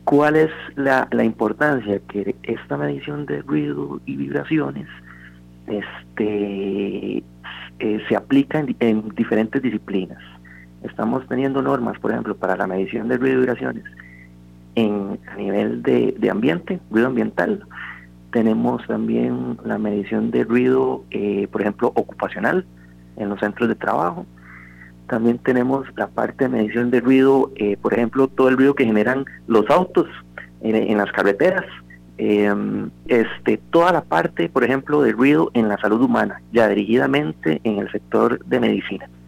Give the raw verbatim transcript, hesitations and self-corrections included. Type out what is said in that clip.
¿Cuál es la, la importancia? Que esta medición de ruido y vibraciones este, eh, se aplica en, en diferentes disciplinas. Estamos teniendo normas, por ejemplo, para la medición de ruido y vibraciones en, a nivel de, de ambiente, ruido ambiental. Tenemos también la medición de ruido, eh, por ejemplo, ocupacional en los centros de trabajo. También tenemos la parte de medición de ruido, eh, por ejemplo, todo el ruido que generan los autos en, en las carreteras. Eh, este, toda la parte, por ejemplo, de ruido en la salud humana, ya dirigidamente en el sector de medicina.